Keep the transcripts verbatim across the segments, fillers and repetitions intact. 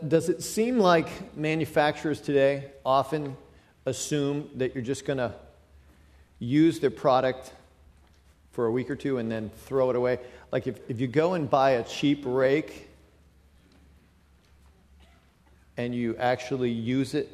Does it seem like manufacturers today often assume that you're just going to use their product for a week or two and then throw it away? Like if, if you go and buy a cheap rake and you actually use it,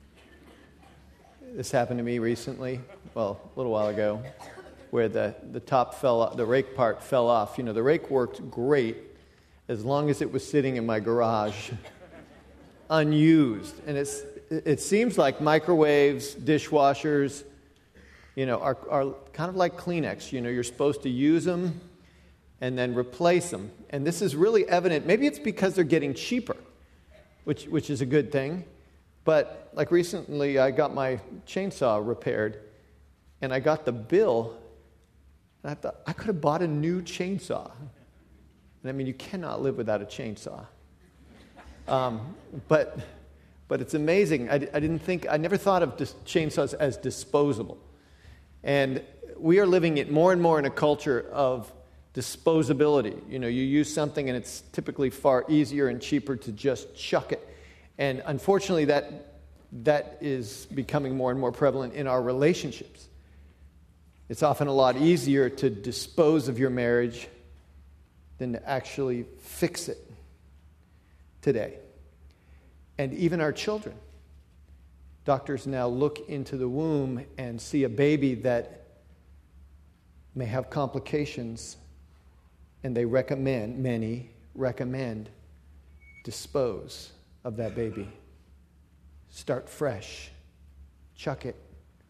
this happened to me recently, well, a little while ago, where the, the top fell off, the rake part fell off. You know, the rake worked great as long as it was sitting in my garage, unused. And it's it seems like microwaves, dishwashers, you know, are, are kind of like Kleenex. You know, you're supposed to use them and then replace them. And this is really evident. Maybe it's because they're getting cheaper, which which is a good thing. But like recently, I got my chainsaw repaired, and I got the bill, and I thought, I could have bought a new chainsaw. And I mean, you cannot live without a chainsaw. Um, but but it's amazing. I, I didn't think, I never thought of dis- chainsaws as disposable. And we are living it more and more in a culture of disposability. You know, you use something and it's typically far easier and cheaper to just chuck it. And unfortunately, that that is becoming more and more prevalent in our relationships. It's often a lot easier to dispose of your marriage than to actually fix it today. And even our children. Doctors now look into the womb and see a baby that may have complications, and they recommend, many recommend, dispose of that baby. Start fresh. Chuck it.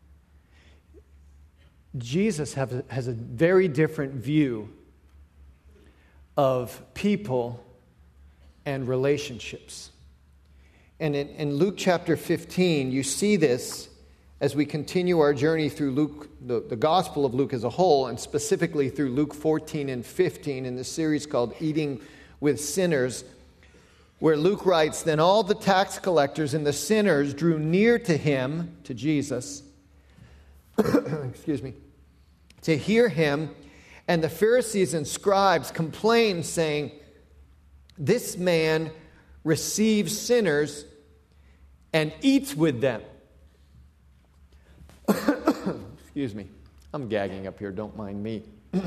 Jesus have a, has a very different view of people and relationships. And in, in Luke chapter fifteen, you see this as we continue our journey through Luke, the, the Gospel of Luke as a whole, and specifically through Luke fourteen and fifteen in the series called Eating with Sinners, where Luke writes, "Then all the tax collectors and the sinners drew near to him," to Jesus, excuse me, "to hear him, and the Pharisees and scribes complained, saying, 'This man receives sinners and eats with them.'" Excuse me. I'm gagging up here. Don't mind me.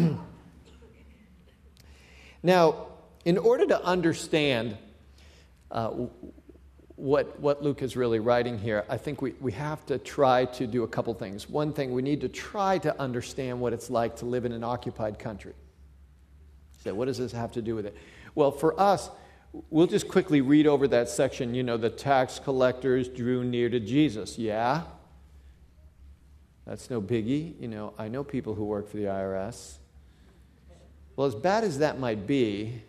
Now, in order to understand uh, what, what Luke is really writing here, I think we, we have to try to do a couple things. One thing, we need to try to understand what it's like to live in an occupied country. So what does this have to do with it? Well, for us, we'll just quickly read over that section. You know, the tax collectors drew near to Jesus. Yeah, that's no biggie. You know, I know people who work for the I R S. Well, as bad as that might be,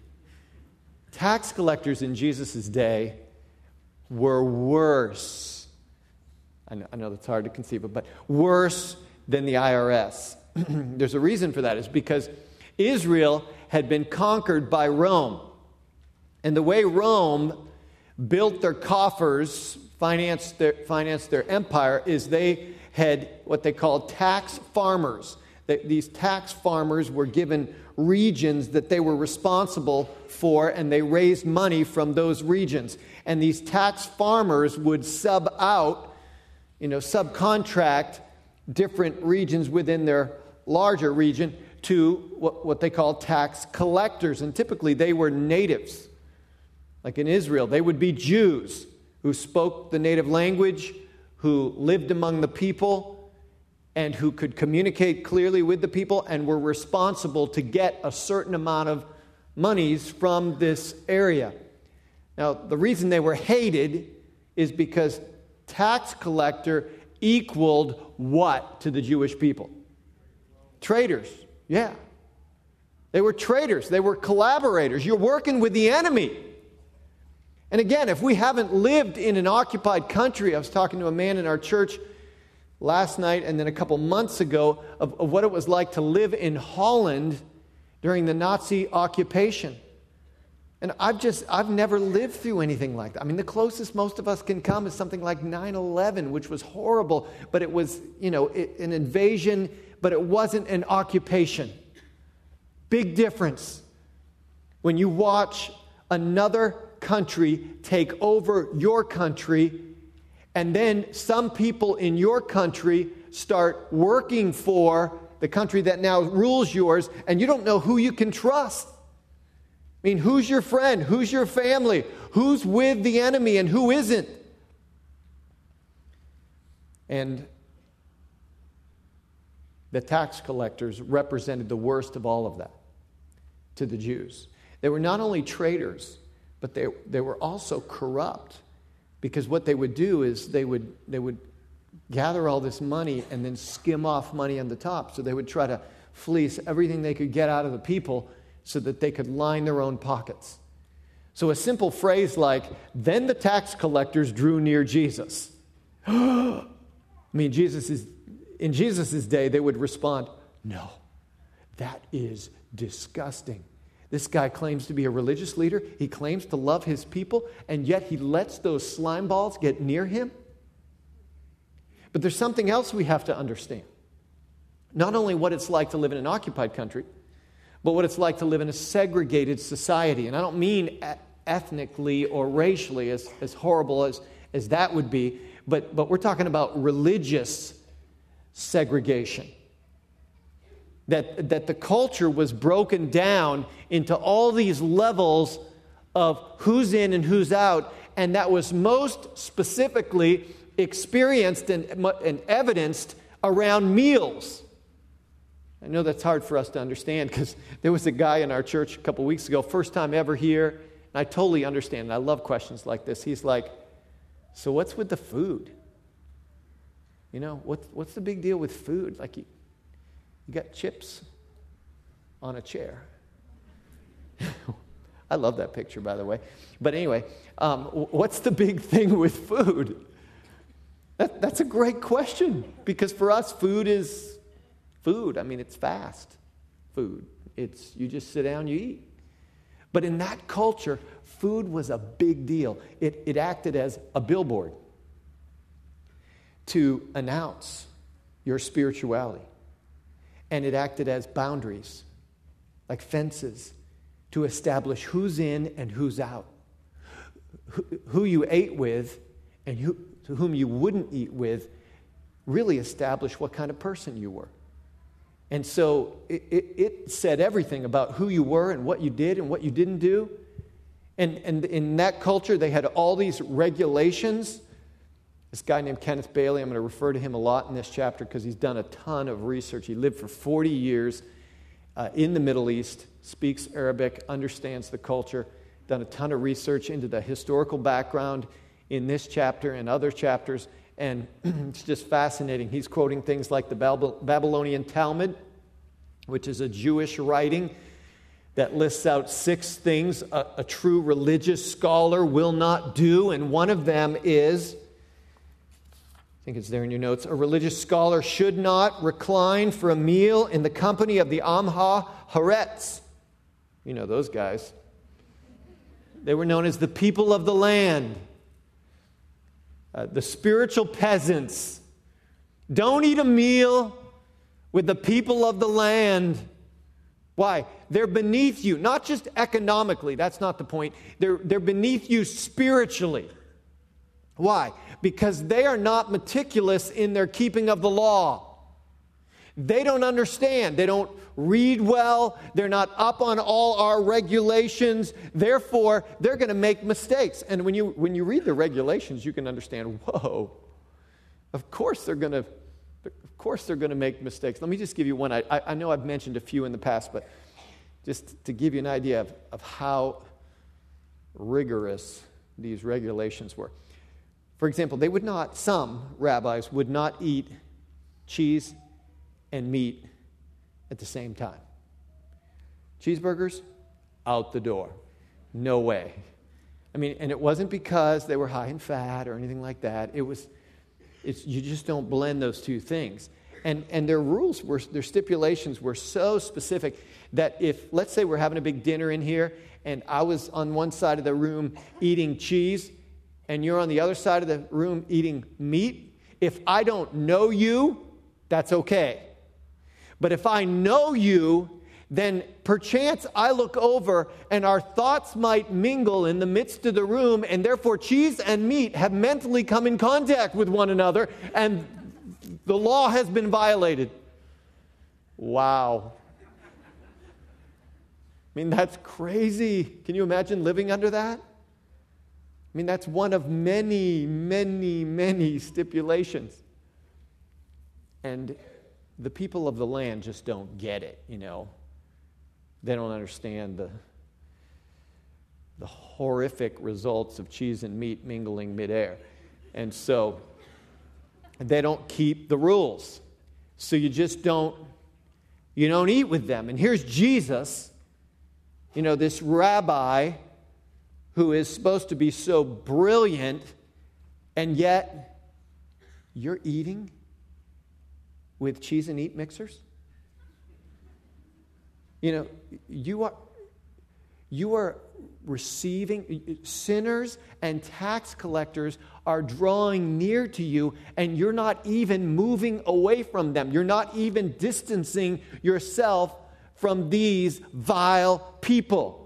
tax collectors in Jesus' day were worse. I know, I know that's hard to conceive of, but worse than the I R S. There's a reason for that. It's because Israel had been conquered by Rome. And the way Rome built their coffers, financed their, financed their empire, is they had what they called tax farmers. They, these tax farmers were given regions that they were responsible for, and they raised money from those regions. And these tax farmers would sub out, you know, subcontract different regions within their larger region to what, what they call tax collectors. And typically they were natives. Like in Israel, they would be Jews who spoke the native language, who lived among the people, and who could communicate clearly with the people and were responsible to get a certain amount of monies from this area. Now, the reason they were hated is because tax collector equaled what to the Jewish people? Traitors. Yeah. They were traitors. They were collaborators. You're working with the enemy. And again, if we haven't lived in an occupied country, I was talking to a man in our church last night and then a couple months ago of, of what it was like to live in Holland during the Nazi occupation. And I've just, I've never lived through anything like that. I mean, the closest most of us can come is something like nine eleven, which was horrible, but it was, you know, it, an invasion, but it wasn't an occupation. Big difference when you watch another country take over your country, and then some people in your country start working for the country that now rules yours, and you don't know who you can trust. I mean, who's your friend? Who's your family? Who's with the enemy and who isn't? And the tax collectors represented the worst of all of that to the Jews. They were not only traitors, but they, they were also corrupt, because what they would do is they would they would gather all this money and then skim off money on the top. So they would try to fleece everything they could get out of the people so that they could line their own pockets. So a simple phrase like, then the tax collectors drew near Jesus. I mean, Jesus is, in Jesus' day, they would respond, no, that is disgusting. This guy claims to be a religious leader. He claims to love his people, and yet he lets those slime balls get near him. But there's something else we have to understand. Not only what it's like to live in an occupied country, but what it's like to live in a segregated society. And I don't mean ethnically or racially, as, as horrible as, as that would be, but, but we're talking about religious segregation. That, that the culture was broken down into all these levels of who's in and who's out, and that was most specifically experienced and, and evidenced around meals. I know that's hard for us to understand, because there was a guy in our church a couple weeks ago, first time ever here, and I totally understand, and I love questions like this. He's like, so what's with the food? You know, what's, what's the big deal with food? Like, you, you got chips on a chair. I love that picture, by the way. But anyway, um, what's the big thing with food? That, that's a great question, because for us, food is food. I mean, it's fast food. It's, you just sit down, you eat. But in that culture, food was a big deal. It, it acted as a billboard to announce your spirituality. And it acted as boundaries, like fences, to establish who's in and who's out. Who, who you ate with and who, to whom you wouldn't eat with really established what kind of person you were. And so it, it, it said everything about who you were and what you did and what you didn't do. And, and in that culture, they had all these regulations. This guy named Kenneth Bailey, I'm going to refer to him a lot in this chapter because he's done a ton of research. He lived for forty years uh, in the Middle East, speaks Arabic, understands the culture, done a ton of research into the historical background in this chapter and other chapters, and it's just fascinating. He's quoting things like the Babylonian Talmud, which is a Jewish writing that lists out six things a, a true religious scholar will not do, and one of them is, I think it's there in your notes, a religious scholar should not recline for a meal in the company of the Amha Haaretz. You know those guys. They were known as the people of the land. Uh, the spiritual peasants. Don't eat a meal with the people of the land. Why? They're beneath you, not just economically, that's not the point. They're, they're beneath you spiritually. Why? Because they are not meticulous in their keeping of the law. They don't understand. They don't read well. They're not up on all our regulations. Therefore, they're going to make mistakes. And when you when you read the regulations, you can understand, whoa, of course they're going to of course they're going to make mistakes. Let me just give you one. I, I know I've mentioned a few in the past, but just to give you an idea of, of how rigorous these regulations were. For example, they would not, some rabbis would not eat cheese and meat at the same time. Cheeseburgers, out the door. No way. I mean, and it wasn't because they were high in fat or anything like that. It was, it's, you just don't blend those two things. And and their rules were, their stipulations were so specific that if, let's say we're having a big dinner in here, and I was on one side of the room eating cheese, and you're on the other side of the room eating meat, if I don't know you, that's okay. But if I know you, then perchance I look over and our thoughts might mingle in the midst of the room, and therefore cheese and meat have mentally come in contact with one another, and the law has been violated. Wow. I mean, that's crazy. Can you imagine living under that? I mean, that's one of many, many, many stipulations. And the people of the land just don't get it, you know. They don't understand the, the horrific results of cheese and meat mingling midair. And so they don't keep the rules. So you just don't, you don't eat with them. And here's Jesus, you know, this rabbi who is supposed to be so brilliant, and yet you're eating with cheese and meat mixers? You know, you are you are receiving, sinners and tax collectors are drawing near to you, and you're not even moving away from them. You're not even distancing yourself from these vile people.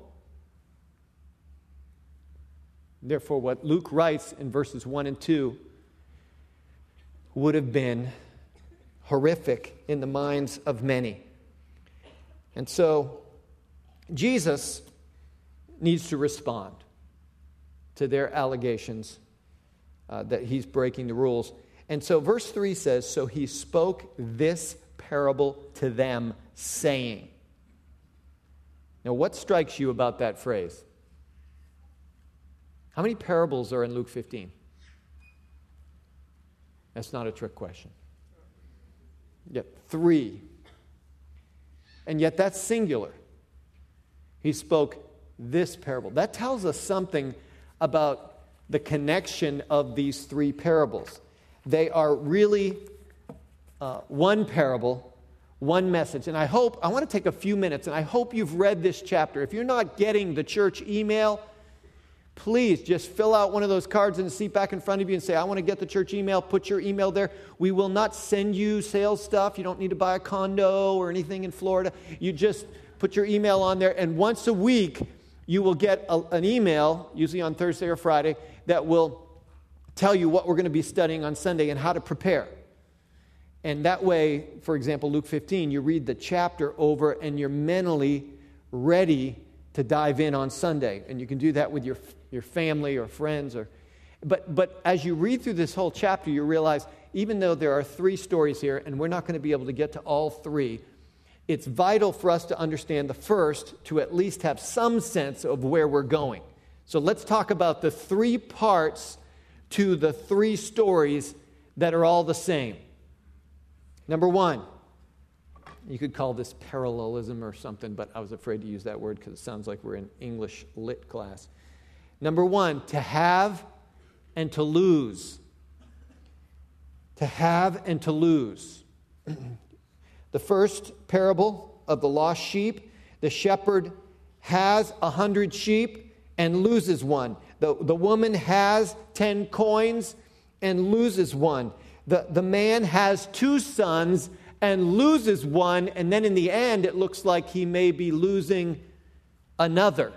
Therefore, what Luke writes in verses one and two would have been horrific in the minds of many. And so, Jesus needs to respond to their allegations uh, that he's breaking the rules. And so, verse three says, "So he spoke this parable to them, saying." Now, what strikes you about that phrase? How many parables are in Luke fifteen? That's not a trick question. Yet three. And yet that's singular. He spoke this parable. That tells us something about the connection of these three parables. They are really uh, one parable, one message. And I hope, I want to take a few minutes, and I hope you've read this chapter. If you're not getting the church email, please just fill out one of those cards in the seat back in front of you and say, I want to get the church email. Put your email there. We will not send you sales stuff. You don't need to buy a condo or anything in Florida. You just put your email on there, and once a week you will get a, an email, usually on Thursday or Friday, that will tell you what we're going to be studying on Sunday and how to prepare. And that way, for example, Luke fifteen, you read the chapter over and you're mentally ready to dive in on Sunday. And you can do that with your your family or friends. or, But but as you read through this whole chapter, you realize, even though there are three stories here, and we're not going to be able to get to all three, it's vital for us to understand the first to at least have some sense of where we're going. So let's talk about the three parts to the three stories that are all the same. Number one, you could call this parallelism or something, but I was afraid to use that word because it sounds like we're in English lit class. Number one, to have and to lose. To have and to lose. The first parable of the lost sheep, the shepherd has a hundred sheep and loses one. The, the woman has ten coins and loses one. The, the man has two sons and loses one, and then in the end it looks like he may be losing another.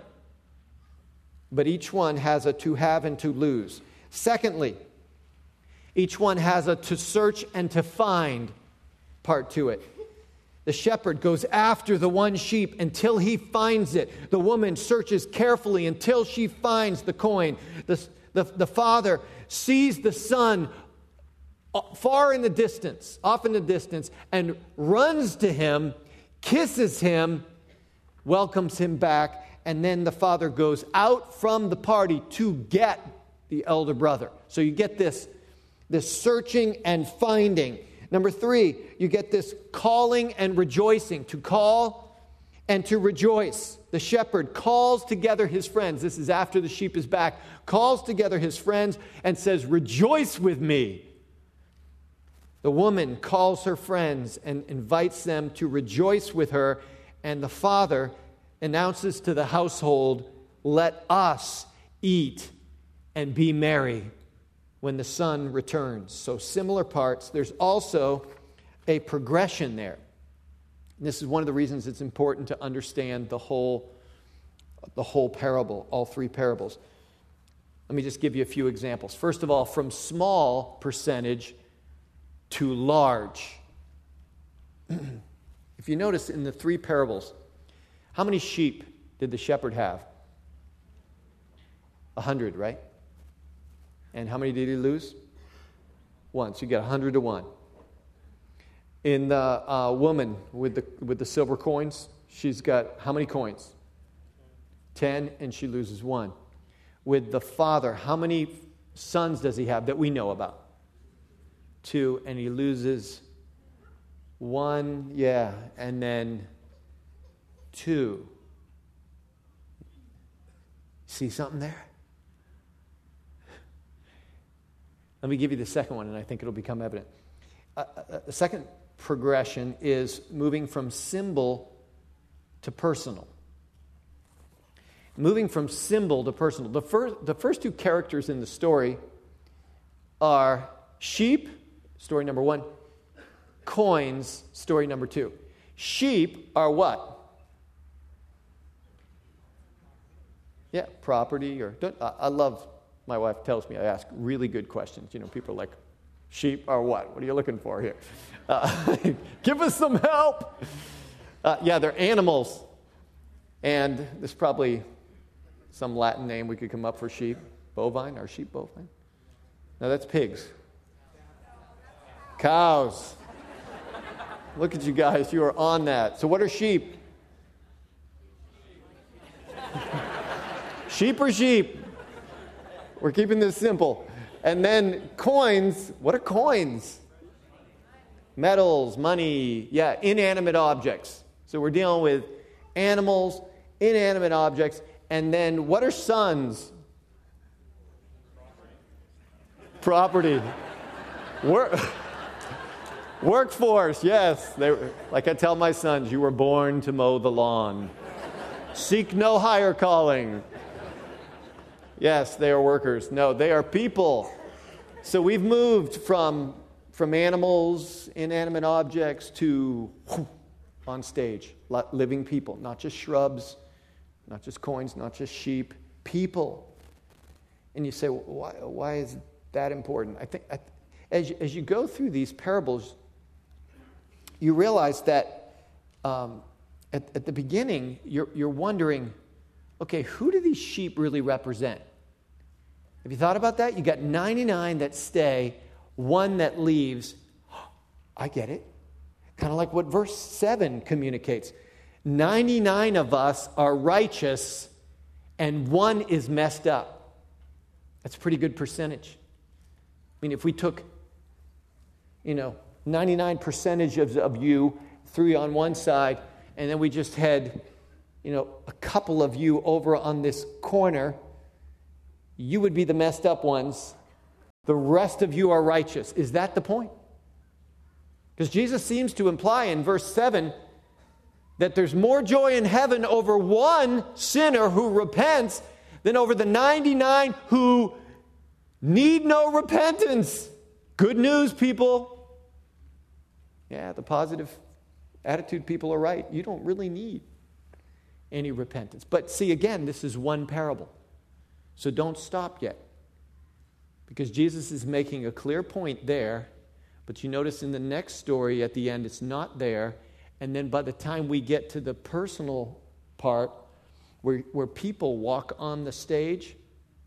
But each one has a to have and to lose. Secondly, each one has a to search and to find part to it. The shepherd goes after the one sheep until he finds it. The woman searches carefully until she finds the coin. The, the, the father sees the son far in the distance, off in the distance, and runs to him, kisses him, welcomes him back, and then the father goes out from the party to get the elder brother. So you get this, this searching and finding. Number three, you get this calling and rejoicing. To call and to rejoice. The shepherd calls together his friends. This is after the sheep is back. Calls together his friends and says, "Rejoice with me." The woman calls her friends and invites them to rejoice with her. And the father announces to the household, "Let us eat and be merry when the son returns." So similar parts. There's also a progression there. And this is one of the reasons it's important to understand the whole, the whole parable, all three parables. Let me just give you a few examples. First of all, from small percentage to large. If you notice in the three parables, how many sheep did the shepherd have? A hundred, right? And how many did he lose? One. So you get a hundred to one. In the uh, woman with the with the silver coins, she's got how many coins? Ten, and she loses one. With the father, how many sons does he have that we know about? Two, and he loses one, yeah, and then two. See something there? Let me give you the second one, and I think it'll become evident. Uh, uh, the second progression is moving from symbol to personal. Moving from symbol to personal. The first, the first two characters in the story are sheep, story number one, coins, story number two. Sheep are what? Yeah, property or... Don't, I, I love, my wife tells me I ask really good questions. You know, people are like, sheep are what? What are you looking for here? Uh, give us some help. Uh, yeah, they're animals. And there's probably some Latin name we could come up for sheep. Bovine, are sheep bovine? No, that's pigs. Cows. Look at you guys, you are on that. So what are sheep? Sheep are sheep. We're keeping this simple. And then coins, what are coins? Metals, money, yeah, inanimate objects. So we're dealing with animals, inanimate objects, and then what are sons? Property. Work. Workforce, yes. They, like I tell my sons, you were born to mow the lawn. Seek no higher calling. Yes, they are workers. No, they are people. So we've moved from, from animals, inanimate objects, to whoosh, on stage, living people. Not just shrubs, not just coins, not just sheep, people. And you say, well, why, why is that important? I think I, as, as you go through these parables, you realize that um, at, at the beginning, you're, you're wondering, okay, who do these sheep really represent? Have you thought about that? You got ninety-nine that stay, one that leaves. I get it. Kind of like what verse seven communicates. ninety-nine of us are righteous, and one is messed up. That's a pretty good percentage. I mean, if we took, you know, ninety-nine percentage of, of you, three on one side, and then we just had, you know, a couple of you over on this corner, you would be the messed up ones. The rest of you are righteous. Is that the point? Because Jesus seems to imply in verse seven that there's more joy in heaven over one sinner who repents than over the ninety-nine who need no repentance. Good news, people. Yeah, the positive attitude people are right. You don't really need any repentance. But see, again, this is one parable. So don't stop yet. Because Jesus is making a clear point there. But you notice in the next story at the end, it's not there. And then by the time we get to the personal part, where, where people walk on the stage,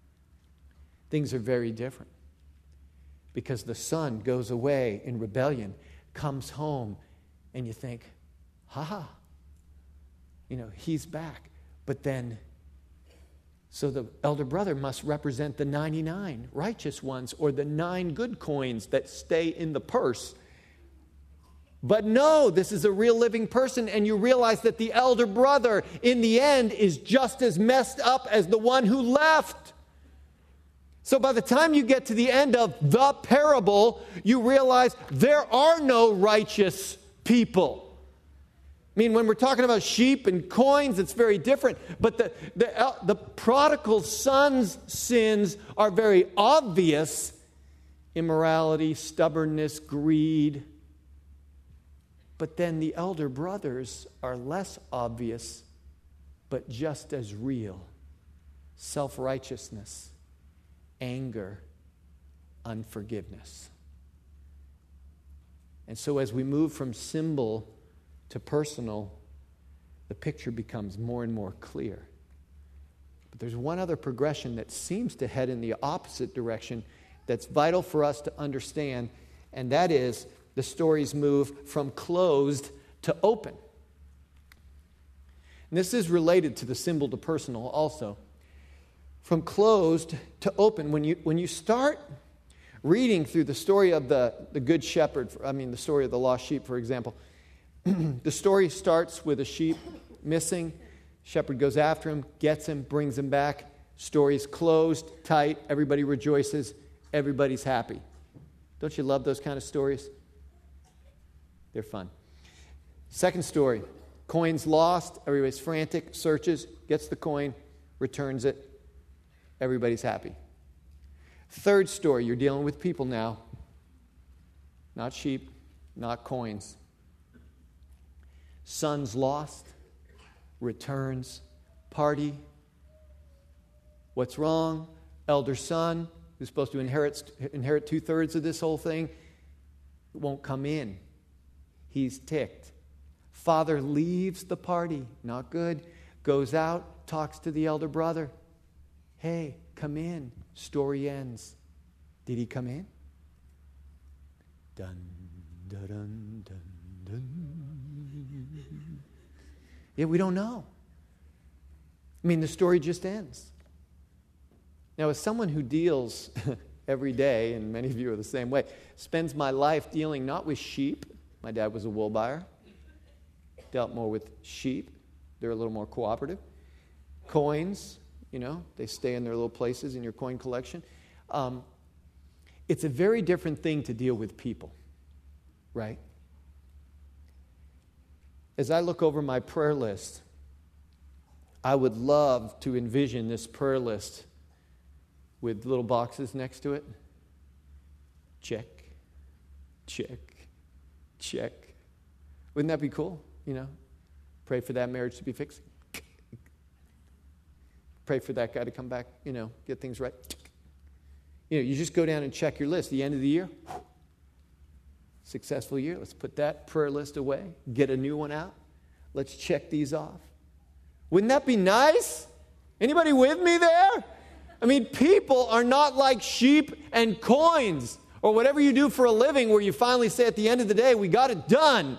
things are very different. Because the son goes away in rebellion, comes home, and you think, ha ha, you know, he's back. But then, so the elder brother must represent the ninety-nine righteous ones, or the nine good coins that stay in the purse. But no, this is a real living person, and you realize that the elder brother, in the end, is just as messed up as the one who left. So by the time you get to the end of the parable, you realize there are no righteous people. I mean, when we're talking about sheep and coins, it's very different. But the, the, the prodigal son's sins are very obvious. Immorality, stubbornness, greed. But then the elder brothers are less obvious, but just as real. Self-righteousness, anger, unforgiveness. And so as we move from symbol to personal, the picture becomes more and more clear. But there's one other progression that seems to head in the opposite direction that's vital for us to understand, and that is the stories move from closed to open. And this is related to the symbol to personal also. From closed to open. When you, when you start reading through the story of the, the Good Shepherd, I mean the story of the lost sheep, for example, the story starts with a sheep missing. Shepherd goes after him, gets him, brings him back. Story's closed, tight, everybody rejoices, everybody's happy. Don't you love those kind of stories? They're fun. Second story, coin's lost, everybody's frantic, searches, gets the coin, returns it, everybody's happy. Third story, you're dealing with people now, not sheep, not coins. Son's lost, returns, party. What's wrong? Elder son, who's supposed to inherit, inherit two-thirds of this whole thing, won't come in. He's ticked. Father leaves the party, not good. Goes out, talks to the elder brother. Hey, come in. Story ends. Did he come in? Dun, dun, dun, dun, dun. Yeah, we don't know. I mean, the story just ends. Now, as someone who deals every day, and many of you are the same way, spends my life dealing not with sheep. My dad was a wool buyer. Dealt more with sheep. They're a little more cooperative. Coins, you know, they stay in their little places in your coin collection. Um, it's a very different thing to deal with people, right? As I look over my prayer list, I would love to envision this prayer list with little boxes next to it. Check, check, check. Wouldn't that be cool? You know, pray for that marriage to be fixed. Pray for that guy to come back, you know, get things right. You know, you just go down and check your list. The end of the year, successful year. Let's put that prayer list away. Get a new one out. Let's check these off. Wouldn't that be nice? Anybody with me there? I mean, people are not like sheep and coins or whatever you do for a living where you finally say at the end of the day, we got it done.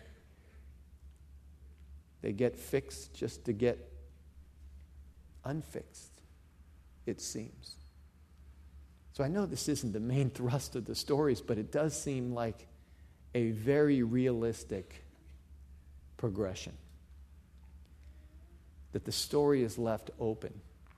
They get fixed just to get unfixed, it seems. So I know this isn't the main thrust of the stories, but it does seem like a very realistic progression. That the story is left open.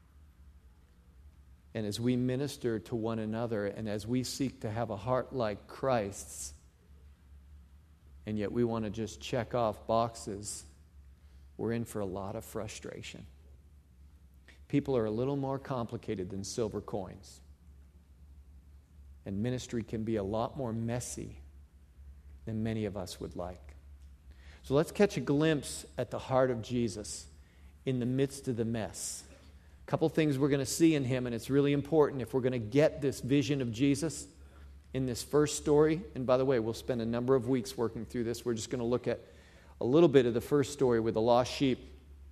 And as we minister to one another, and as we seek to have a heart like Christ's, and yet we want to just check off boxes, we're in for a lot of frustration. People are a little more complicated than silver coins. And ministry can be a lot more messy than many of us would like. So let's catch a glimpse at the heart of Jesus in the midst of the mess. A couple things we're going to see in him, and it's really important if we're going to get this vision of Jesus in this first story. And by the way, we'll spend a number of weeks working through this. We're just going to look at a little bit of the first story with the lost sheep.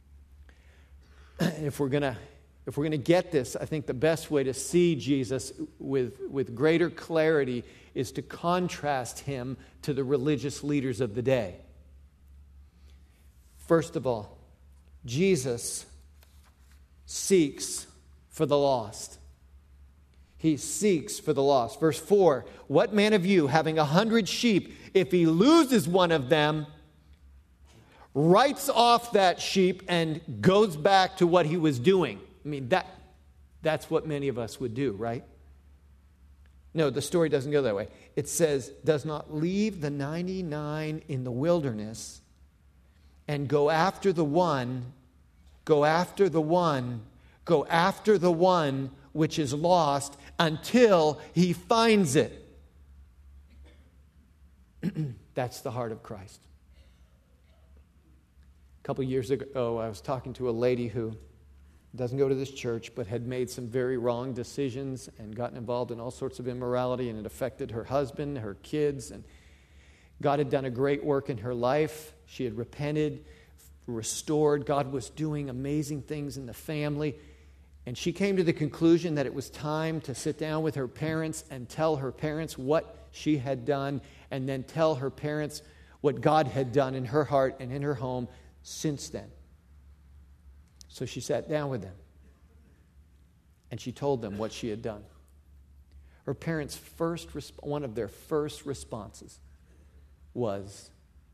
If we're going to if we're going to get this, I think the best way to see Jesus with, with greater clarity is to contrast him to the religious leaders of the day. First of all, Jesus seeks for the lost. He seeks for the lost. Verse four, what man of you, having a hundred sheep, if he loses one of them, writes off that sheep and goes back to what he was doing? I mean, that that's what many of us would do, right? No, the story doesn't go that way. It says, does not leave the ninety-nine in the wilderness and go after the one, go after the one, go after the one which is lost until he finds it. That's the heart of Christ. couple years ago, I was talking to a lady who doesn't go to this church, but had made some very wrong decisions and gotten involved in all sorts of immorality, and it affected her husband, her kids, and God had done a great work in her life. She had repented, restored. God was doing amazing things in the family. And she came to the conclusion that it was time to sit down with her parents and tell her parents what she had done, and then tell her parents what God had done in her heart and in her home since then. So she sat down with them, and she told them what she had done. Her parents' first, one of their first responses was,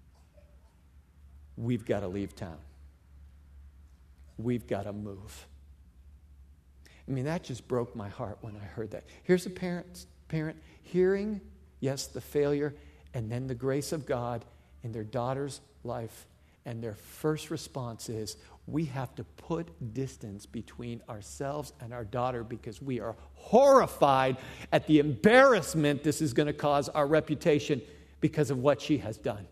"We've got to leave town. We've got to move." I mean, that just broke my heart when I heard that. Here's a parent, parent hearing, yes, the failure, and then the grace of God in their daughter's life. And their first response is, we have to put distance between ourselves and our daughter because we are horrified at the embarrassment this is going to cause our reputation because of what she has done.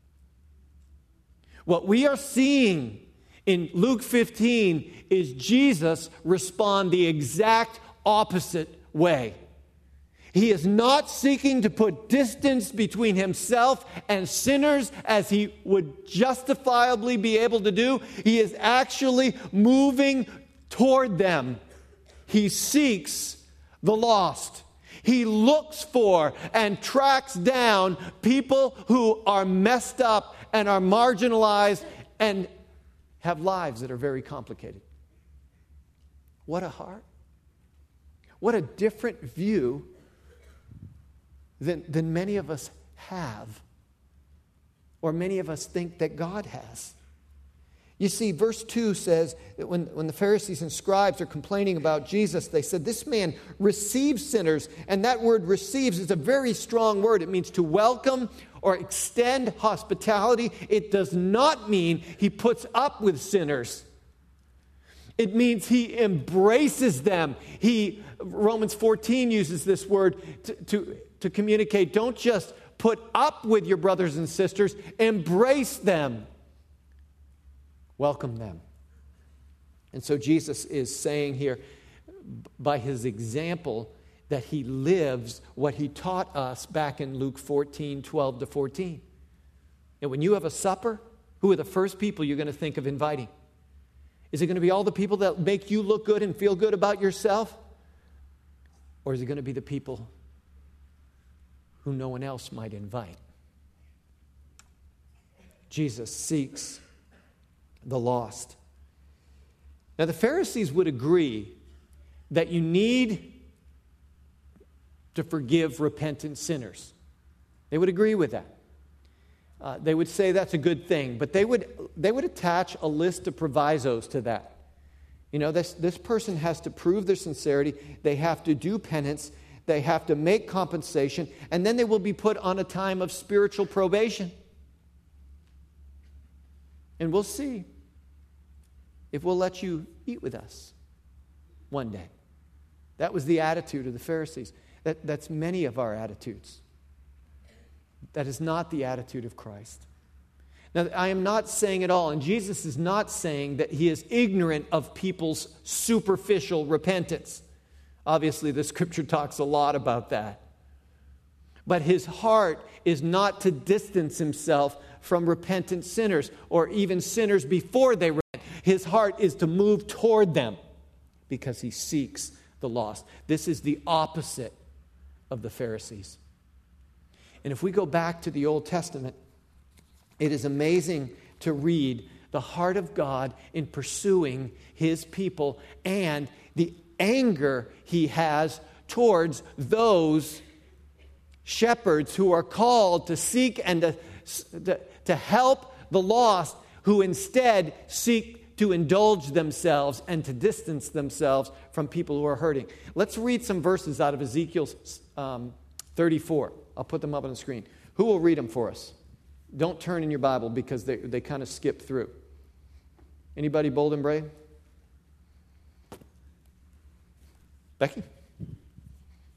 What we are seeing in Luke fifteen is Jesus respond the exact opposite way. He is not seeking to put distance between himself and sinners as he would justifiably be able to do. He is actually moving toward them. He seeks the lost. He looks for and tracks down people who are messed up and are marginalized and have lives that are very complicated. What a heart. What a different view than, than many of us have, or many of us think that God has. You see, verse two says that when, when the Pharisees and scribes are complaining about Jesus, they said, this man receives sinners. And that word receives is a very strong word. It means to welcome or extend hospitality. It does not mean he puts up with sinners. It means he embraces them. He, Romans fourteen uses this word to, to, to communicate, don't just put up with your brothers and sisters, embrace them. Welcome them. And so Jesus is saying here, by his example, that he lives what he taught us back in Luke fourteen, twelve to fourteen. And when you have a supper, who are the first people you're going to think of inviting? Is it going to be all the people that make you look good and feel good about yourself? Or is it going to be the people who no one else might invite? Jesus seeks the lost. Now, the Pharisees would agree that you need to forgive repentant sinners. They would agree with that. Uh, they would say that's a good thing, but they would they would attach a list of provisos to that. You know, this, this person has to prove their sincerity. They have to do penance. They have to make compensation, and then they will be put on a time of spiritual probation. And we'll see if we'll let you eat with us one day. That was the attitude of the Pharisees. That, that's many of our attitudes. That is not the attitude of Christ. Now, I am not saying at all, and Jesus is not saying that he is ignorant of people's superficial repentance. Obviously, the scripture talks a lot about that. But his heart is not to distance himself from repentant sinners, or even sinners before they repent. His heart is to move toward them because he seeks the lost. This is the opposite of the Pharisees. And if we go back to the Old Testament, it is amazing to read the heart of God in pursuing his people and the anger he has towards those shepherds who are called to seek and to, to, to help the lost, who instead seek to indulge themselves and to distance themselves from people who are hurting. Let's read some verses out of Ezekiel um, thirty-four. I'll put them up on the screen. Who will read them for us? Don't turn in your Bible because they, they kind of skip through. Anybody bold and brave? Becky?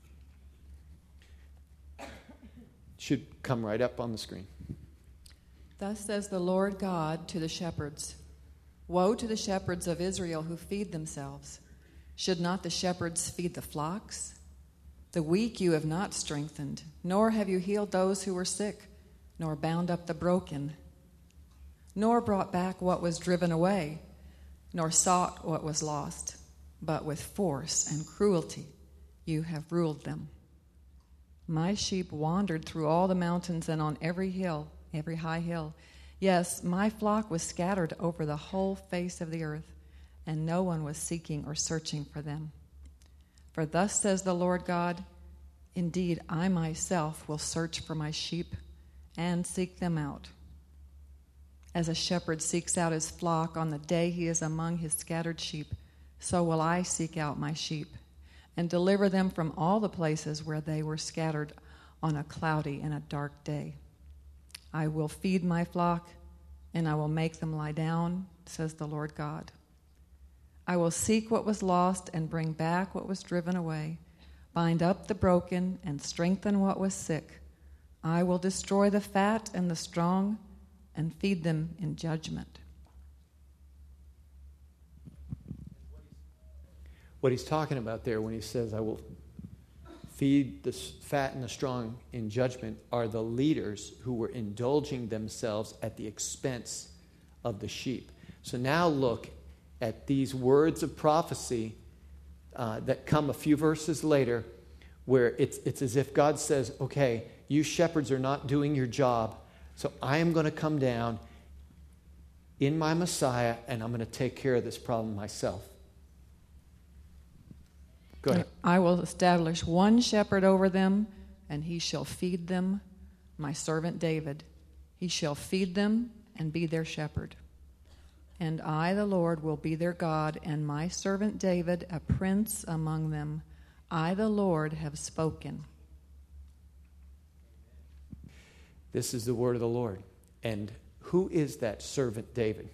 Should come right up on the screen. Thus says the Lord God to the shepherds, woe to the shepherds of Israel who feed themselves. Should not the shepherds feed the flocks? The weak you have not strengthened, nor have you healed those who were sick, nor bound up the broken, nor brought back what was driven away, nor sought what was lost, but with force and cruelty you have ruled them. My sheep wandered through all the mountains and on every hill, every high hill. Yes, my flock was scattered over the whole face of the earth, and no one was seeking or searching for them. For thus says the Lord God, indeed, I myself will search for my sheep and seek them out. As a shepherd seeks out his flock on the day he is among his scattered sheep, so will I seek out my sheep and deliver them from all the places where they were scattered on a cloudy and a dark day. I will feed my flock, and I will make them lie down, says the Lord God. I will seek what was lost and bring back what was driven away, bind up the broken and strengthen what was sick. I will destroy the fat and the strong and feed them in judgment. What he's talking about there when he says, I will feed the fat and the strong in judgment, are the leaders who were indulging themselves at the expense of the sheep. So now look at these words of prophecy uh, that come a few verses later, where it's, it's as if God says, okay, you shepherds are not doing your job, so I am going to come down in my Messiah, and I'm going to take care of this problem myself. Go ahead. I will establish one shepherd over them, and he shall feed them, my servant David. He shall feed them and be their shepherd. And I, the Lord, will be their God, and my servant David, a prince among them. I, the Lord, have spoken. This is the word of the Lord. And who is that servant David?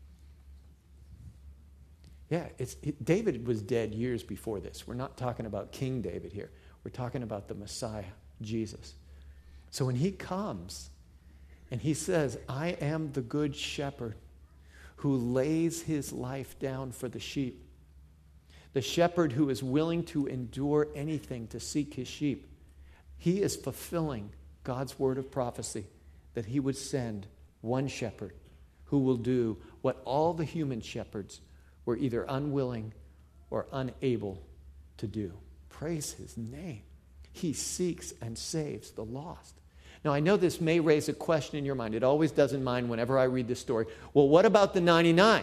Yeah, it's, it, David was dead years before this. We're not talking about King David here. We're talking about the Messiah, Jesus. So when he comes and he says, I am the good shepherd who lays his life down for the sheep, the shepherd who is willing to endure anything to seek his sheep, he is fulfilling God's word of prophecy that he would send one shepherd who will do what all the human shepherds were either unwilling or unable to do. Praise his name. He seeks and saves the lost. Now, I know this may raise a question in your mind. It always does in mine whenever I read this story. Well, what about the ninety-nine?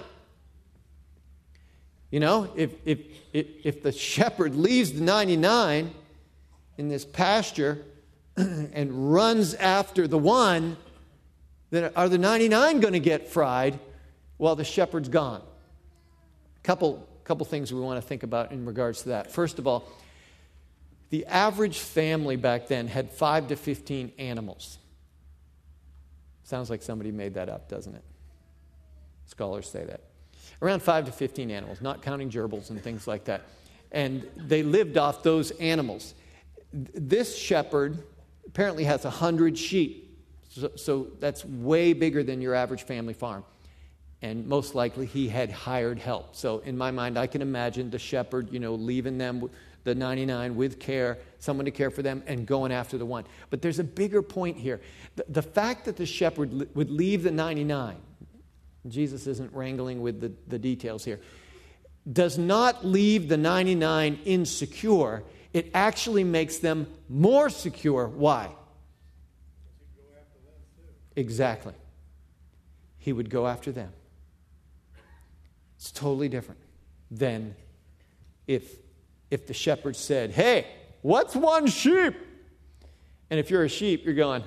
You know, if, if, if, if the shepherd leaves the ninety-nine in this pasture and runs after the one, then are the ninety-nine going to get fried while the shepherd's gone? Couple, couple things we want to think about in regards to that. First of all, the average family back then had five to fifteen animals. Sounds like somebody made that up, doesn't it? Scholars say that. Around five to fifteen animals, not counting gerbils and things like that. And they lived off those animals. This shepherd apparently has one hundred sheep. So, so that's way bigger than your average family farm. And most likely he had hired help. So in my mind, I can imagine the shepherd, you know, leaving them, the ninety-nine with care, someone to care for them, and going after the one. But there's a bigger point here. The, the fact that the shepherd li- would leave the ninety-nine, Jesus isn't wrangling with the, the details here, does not leave the ninety-nine insecure. It actually makes them more secure. Why? Exactly. He would go after them. It's totally different than if, if the shepherd said, hey, what's one sheep? And if you're a sheep, you're going,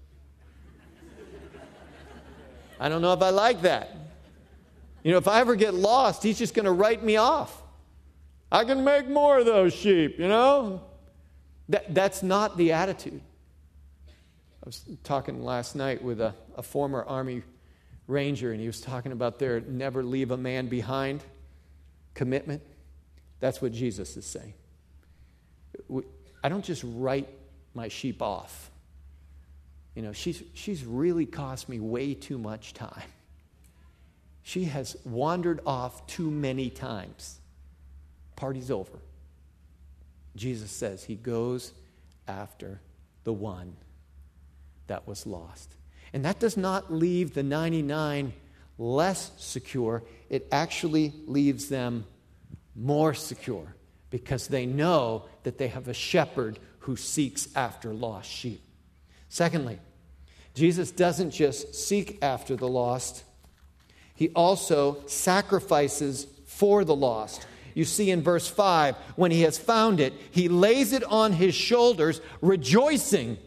I don't know if I like that. You know, if I ever get lost, he's just going to write me off. I can make more of those sheep, you know? That, that's not the attitude. I was talking last night with a, a former Army Ranger, and he was talking about their never leave a man behind commitment. That's what Jesus is saying. I don't just write my sheep off. you know, she's, she's really cost me way too much time. She has wandered off too many times. Party's over. Jesus says he goes after the one that was lost. And that does not leave the ninety-nine less secure. It actually leaves them more secure because they know that they have a shepherd who seeks after lost sheep. Secondly, Jesus doesn't just seek after the lost, he also sacrifices for the lost. You see in verse five, when he has found it, he lays it on his shoulders, rejoicing.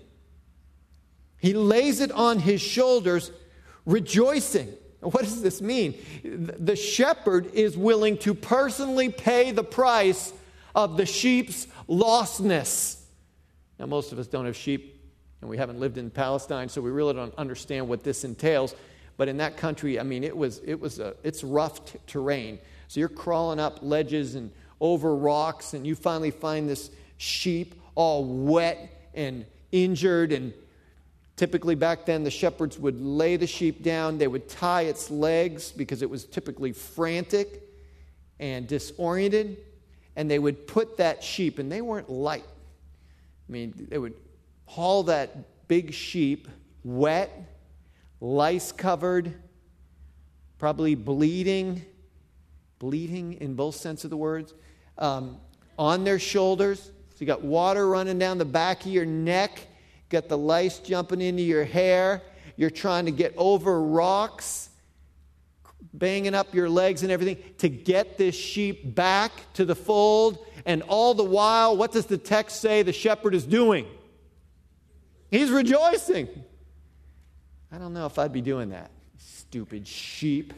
He lays it on his shoulders, rejoicing. What does this mean? The shepherd is willing to personally pay the price of the sheep's lostness. Now, most of us don't have sheep, and we haven't lived in Palestine, so we really don't understand what this entails. But in that country, I mean, it was it was a it's rough t- terrain. So you're crawling up ledges and over rocks, and you finally find this sheep all wet and injured. And typically back then, the shepherds would lay the sheep down. They would tie its legs because it was typically frantic and disoriented. And they would put that sheep, and they weren't light. I mean, they would haul that big sheep, wet, lice-covered, probably bleeding, bleeding in both sense of the words, um, on their shoulders. So you got water running down the back of your neck, got the lice jumping into your hair, you're trying to get over rocks, banging up your legs and everything to get this sheep back to the fold. And all the while, what does the text say the shepherd is doing? He's rejoicing. I don't know if I'd be doing that. Stupid sheep.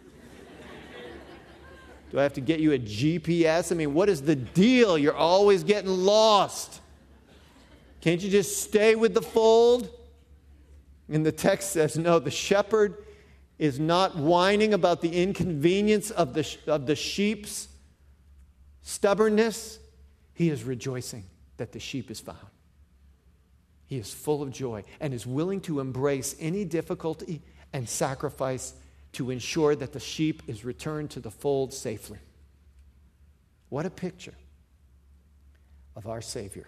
Do I have to get you a G P S? I mean, what is the deal? You're always getting lost. Can't you just stay with the fold? And the text says, no, the shepherd is not whining about the inconvenience of the, of the sheep's stubbornness. He is rejoicing that the sheep is found. He is full of joy and is willing to embrace any difficulty and sacrifice to ensure that the sheep is returned to the fold safely. What a picture of our Savior.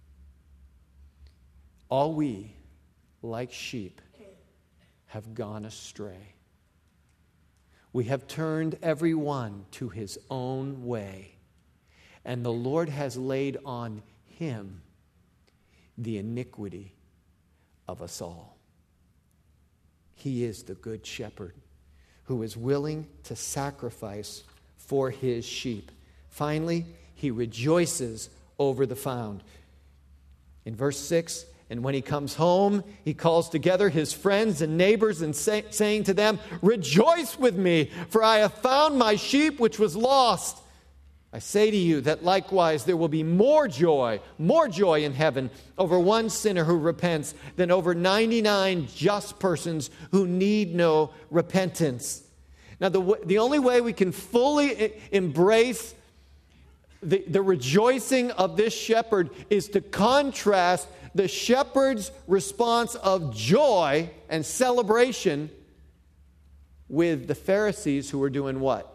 All we, like sheep, have gone astray. We have turned every one to his own way, and the Lord has laid on him the iniquity of us all. He is the good shepherd who is willing to sacrifice for his sheep. Finally, he rejoices over the found. In verse six, and when he comes home, he calls together his friends and neighbors and say, saying to them, "Rejoice with me, for I have found my sheep which was lost." I say to you that likewise there will be more joy, more joy in heaven over one sinner who repents than over ninety-nine just persons who need no repentance. Now, the, the only way we can fully embrace the, the rejoicing of this shepherd is to contrast the shepherd's response of joy and celebration with the Pharisees who were doing what?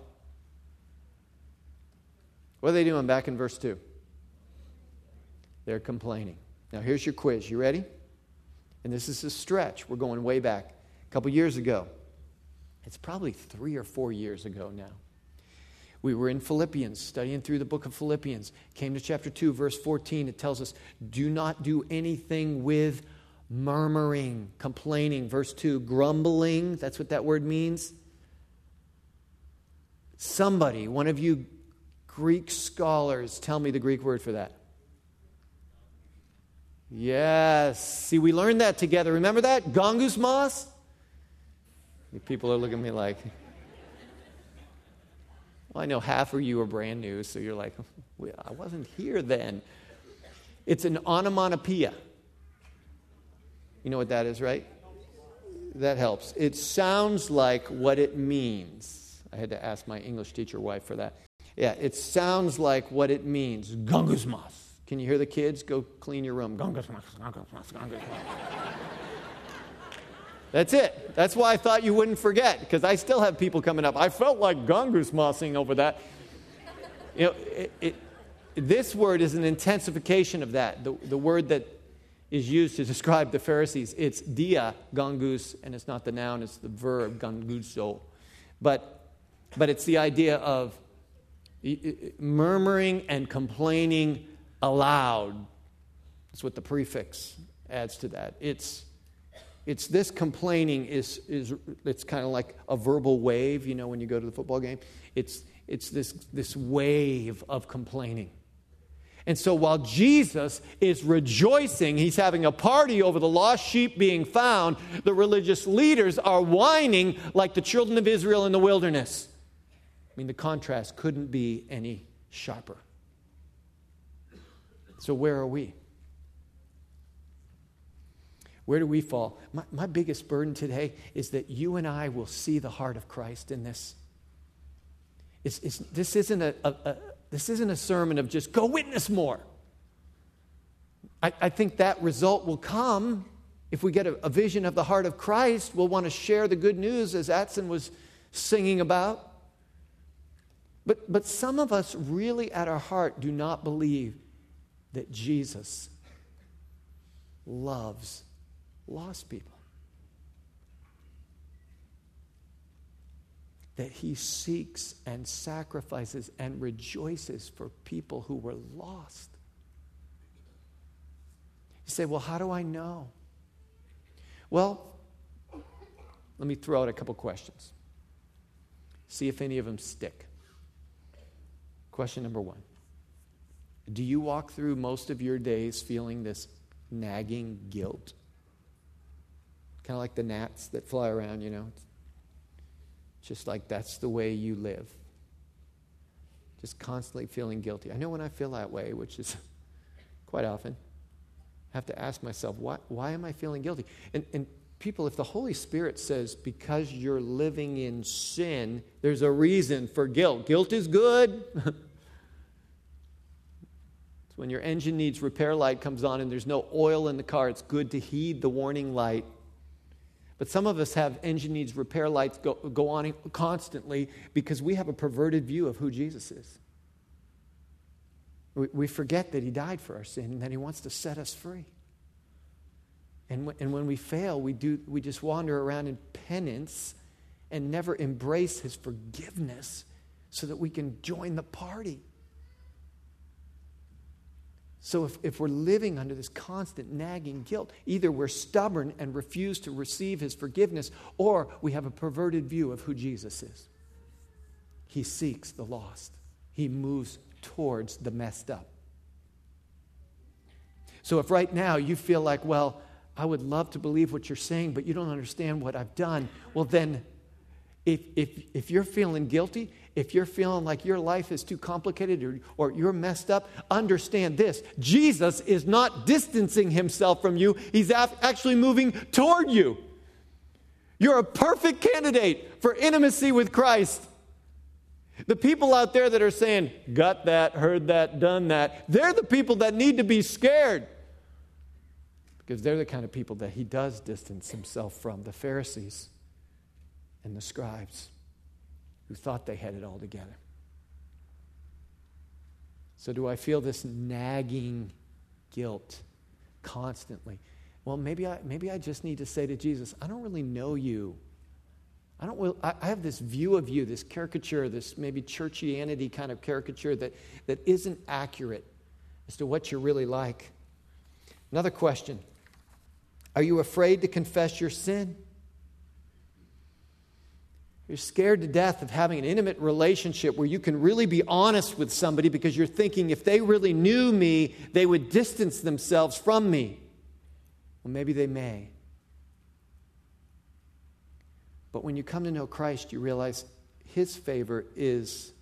What are they doing back in verse two? They're complaining. Now here's your quiz. You ready? And this is a stretch. We're going way back. A couple years ago. It's probably three or four years ago now. We were in Philippians, studying through the book of Philippians. Came to chapter two, verse fourteen. It tells us, do not do anything with murmuring, complaining. Verse two, grumbling. That's what that word means. Somebody, one of you Greek scholars, tell me the Greek word for that. Yes. See, we learned that together. Remember that? Gongusmos? People are looking at me like, well, I know half of you are brand new, so you're like, well, I wasn't here then. It's an onomatopoeia. You know what that is, right? That helps. It sounds like what it means. I had to ask my English teacher wife for that. Yeah, it sounds like what it means. Gongusmos. Can you hear the kids? Go clean your room. Gongusmos, gongusmos, gongusmos. That's it. That's why I thought you wouldn't forget, because I still have people coming up. I felt like gongus mossing over that. You know, it, it, this word is an intensification of that. The, the word that is used to describe the Pharisees, it's dia gongus, and it's not the noun, it's the verb gonguso. But, but it's the idea of murmuring and complaining aloud. That's what the prefix adds to that. It's it's this complaining is is it's kind of like a verbal wave, you know, when you go to the football game. It's it's this this wave of complaining. And so while Jesus is rejoicing, he's having a party over the lost sheep being found, the religious leaders are whining like the children of Israel in the wilderness. I mean, the contrast couldn't be any sharper. So where are we? Where do we fall? My, my biggest burden today is that you and I will see the heart of Christ in this. It's, it's, this isn't a, a, a this isn't a sermon of just go witness more. I, I think that result will come if we get a, a vision of the heart of Christ. We'll want to share the good news, as Atson was singing about. But, but some of us really at our heart do not believe that Jesus loves lost people. That he seeks and sacrifices and rejoices for people who were lost. You say, well, how do I know? Well, let me throw out a couple questions. See if any of them stick. Question number one. Do you walk through most of your days feeling this nagging guilt? Kind of like the gnats that fly around, you know. Just like that's the way you live. Just constantly feeling guilty. I know when I feel that way, which is quite often, I have to ask myself, why, why am I feeling guilty? And, and people, if the Holy Spirit says, because you're living in sin, there's a reason for guilt. Guilt is good. It's when your engine needs repair light comes on and there's no oil in the car. It's good to heed the warning light. But some of us have engine needs repair lights go, go on constantly because we have a perverted view of who Jesus is. We, we forget that he died for our sin and that he wants to set us free. And, w- and when we fail, we, do, we just wander around in penance and never embrace his forgiveness so that we can join the party. So if, if we're living under this constant nagging guilt, either we're stubborn and refuse to receive his forgiveness, or we have a perverted view of who Jesus is. He seeks the lost. He moves towards the messed up. So if right now you feel like, well, I would love to believe what you're saying, but you don't understand what I've done, well then, if if if you're feeling guilty, if you're feeling like your life is too complicated or, or you're messed up, understand this. Jesus is not distancing himself from you. He's actually moving toward you. You're a perfect candidate for intimacy with Christ. The people out there that are saying, got that, heard that, done that, they're the people that need to be scared. Because they're the kind of people that he does distance himself from, the Pharisees and the scribes, who thought they had it all together. So do I feel this nagging guilt constantly? Well, maybe I maybe I just need to say to Jesus, I don't really know you. I don't. I have this view of you, this caricature, this maybe churchianity kind of caricature that, that isn't accurate as to what you're really like. Another question. Are you afraid to confess your sin? You're scared to death of having an intimate relationship where you can really be honest with somebody because you're thinking if they really knew me, they would distance themselves from me. Well, maybe they may. But when you come to know Christ, you realize his favor is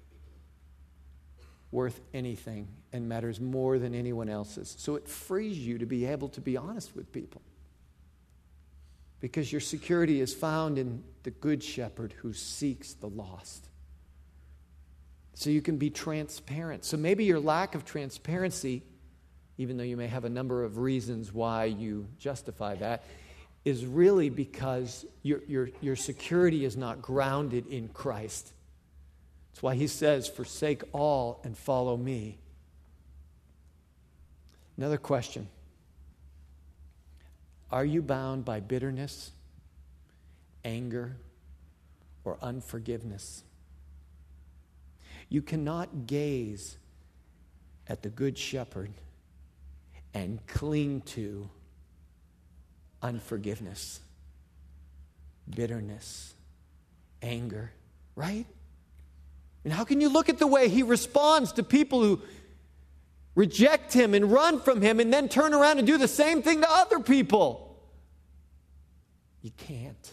worth anything and matters more than anyone else's. So it frees you to be able to be honest with people. Because your security is found in the good shepherd who seeks the lost. So you can be transparent. So maybe your lack of transparency, even though you may have a number of reasons why you justify that, is really because your, your, your security is not grounded in Christ. That's why he says, forsake all and follow me. Another question. Are you bound by bitterness, anger, or unforgiveness? You cannot gaze at the Good Shepherd and cling to unforgiveness, bitterness, anger, right? And how can you look at the way he responds to people who reject him and run from him and then turn around and do the same thing to other people? You can't.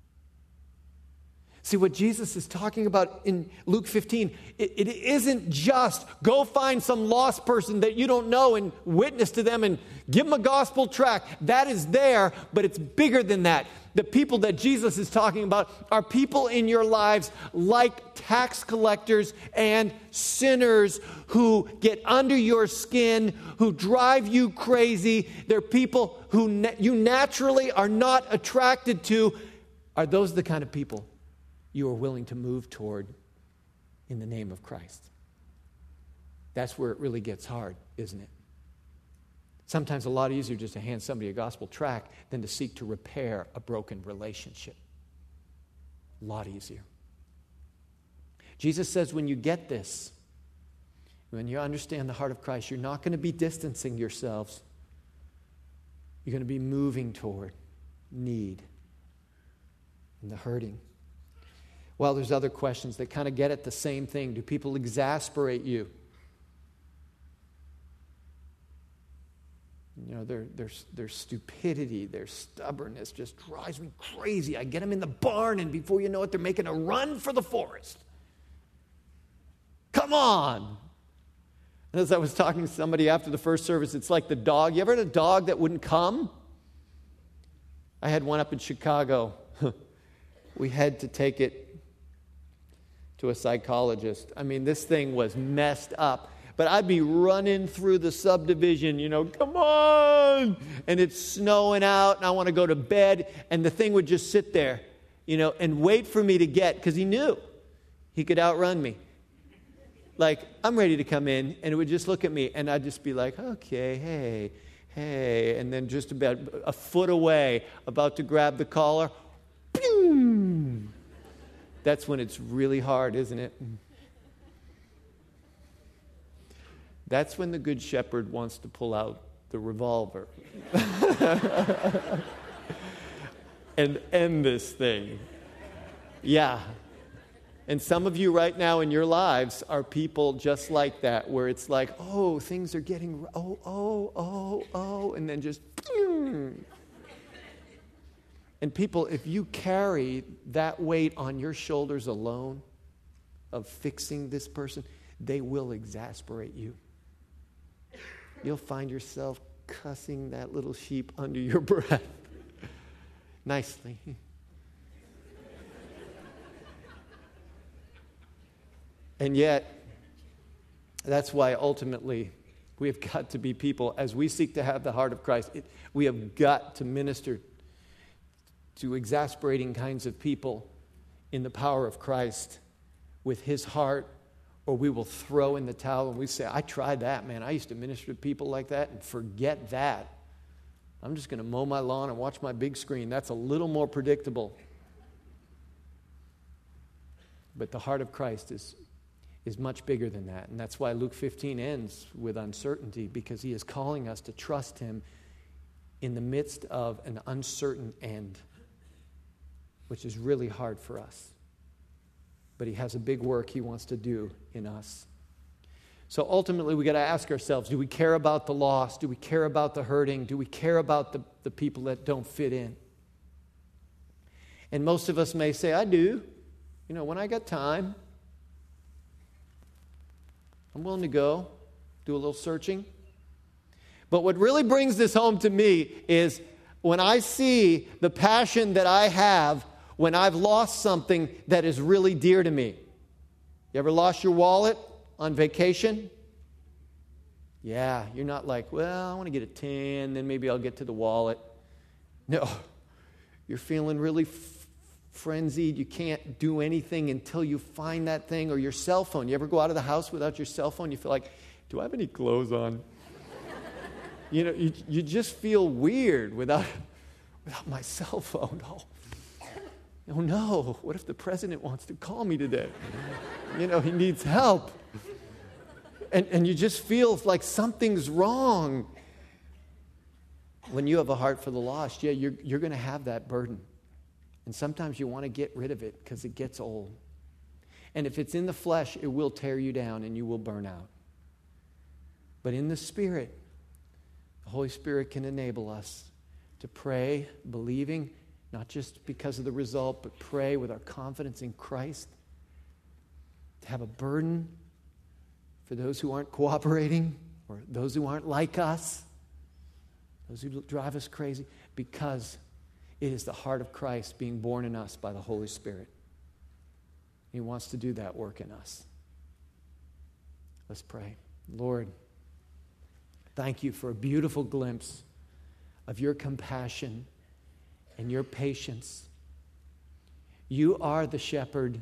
See, what Jesus is talking about in Luke fifteen, it, it isn't just go find some lost person that you don't know and witness to them and give them a gospel tract. That is there, but it's bigger than that. The people that Jesus is talking about are people in your lives like tax collectors and sinners who get under your skin, who drive you crazy. They're people who na- you naturally are not attracted to. Are those the kind of people you are willing to move toward in the name of Christ? That's where it really gets hard, isn't it? Sometimes a lot easier just to hand somebody a gospel tract than to seek to repair a broken relationship. A lot easier. Jesus says when you get this, when you understand the heart of Christ, you're not going to be distancing yourselves. You're going to be moving toward need and the hurting. Well, there's other questions that kind of get at the same thing. Do people exasperate you? You know, their, their, their stupidity, their stubbornness just drives me crazy. I get them in the barn, and before you know it, they're making a run for the forest. Come on! And as I was talking to somebody after the first service, it's like the dog. You ever had a dog that wouldn't come? I had one up in Chicago. We had to take it to a psychologist. I mean, this thing was messed up. But I'd be running through the subdivision, you know, come on! And it's snowing out, and I want to go to bed, and the thing would just sit there, you know, and wait for me to get, because he knew he could outrun me. Like, I'm ready to come in, and it would just look at me, and I'd just be like, okay, hey, hey, and then just about a foot away, about to grab the collar, boom! That's when it's really hard, isn't it? That's when the Good Shepherd wants to pull out the revolver and end this thing. Yeah. And some of you right now in your lives are people just like that, where it's like, oh, things are getting, oh, oh, oh, oh, and then just, and people, if you carry that weight on your shoulders alone of fixing this person, they will exasperate you. You'll find yourself cussing that little sheep under your breath. Nicely. And yet, that's why ultimately we have got to be people, as we seek to have the heart of Christ, it, we have got to minister to exasperating kinds of people in the power of Christ with his heart, or we will throw in the towel and we say, I tried that, man. I used to minister to people like that, and forget that. I'm just going to mow my lawn and watch my big screen. That's a little more predictable. But the heart of Christ is, is much bigger than that. And that's why Luke fifteen ends with uncertainty, because he is calling us to trust him in the midst of an uncertain end, which is really hard for us. But he has a big work he wants to do in us. So ultimately, we got to ask ourselves, do we care about the lost? Do we care about the hurting? Do we care about the, the people that don't fit in? And most of us may say, I do. You know, when I got time, I'm willing to go, do a little searching. But what really brings this home to me is when I see the passion that I have when I've lost something that is really dear to me. You ever lost your wallet on vacation? Yeah, you're not like, well, I want to get a ten, then maybe I'll get to the wallet. No, you're feeling really f- frenzied. You can't do anything until you find that thing, or your cell phone. You ever go out of the house without your cell phone? You feel like, do I have any clothes on? You know, you, you just feel weird without, without my cell phone. Oh, oh no, what if the president wants to call me today? You know, he needs help. And, and you just feel like something's wrong. When you have a heart for the lost, yeah, you're, you're going to have that burden. And sometimes you want to get rid of it because it gets old. And if it's in the flesh, it will tear you down and you will burn out. But in the Spirit, the Holy Spirit can enable us to pray, believing, not just because of the result, but pray with our confidence in Christ, to have a burden for those who aren't cooperating or those who aren't like us, those who drive us crazy, because it is the heart of Christ being born in us by the Holy Spirit. He wants to do that work in us. Let's pray. Lord, thank you for a beautiful glimpse of your compassion and your patience. You are the shepherd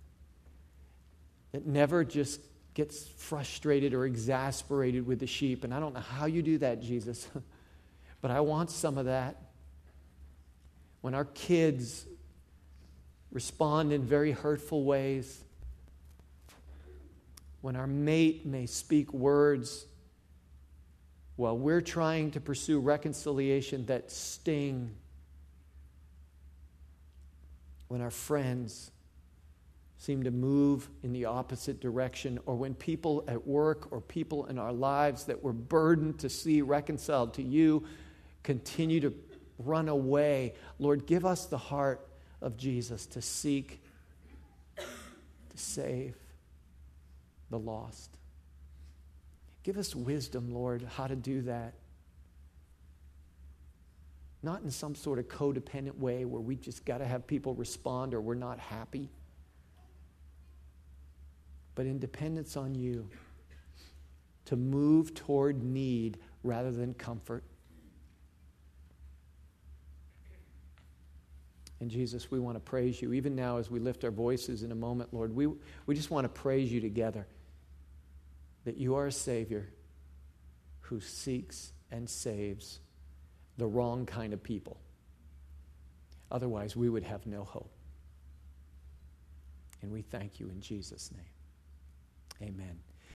that never just gets frustrated or exasperated with the sheep. And I don't know how you do that, Jesus, but I want some of that. When our kids respond in very hurtful ways, when our mate may speak words while we're trying to pursue reconciliation that sting, when our friends seem to move in the opposite direction, or when people at work or people in our lives that we're burdened to see reconciled to you continue to run away. Lord, give us the heart of Jesus to seek, to save the lost. Give us wisdom, Lord, how to do that. Not in some sort of codependent way where we just got to have people respond or we're not happy, but in dependence on you to move toward need rather than comfort. And Jesus, we want to praise you. Even now as we lift our voices in a moment, Lord, we, we just want to praise you together that you are a Savior who seeks and saves the wrong kind of people. Otherwise, we would have no hope. And we thank you in Jesus' name. Amen.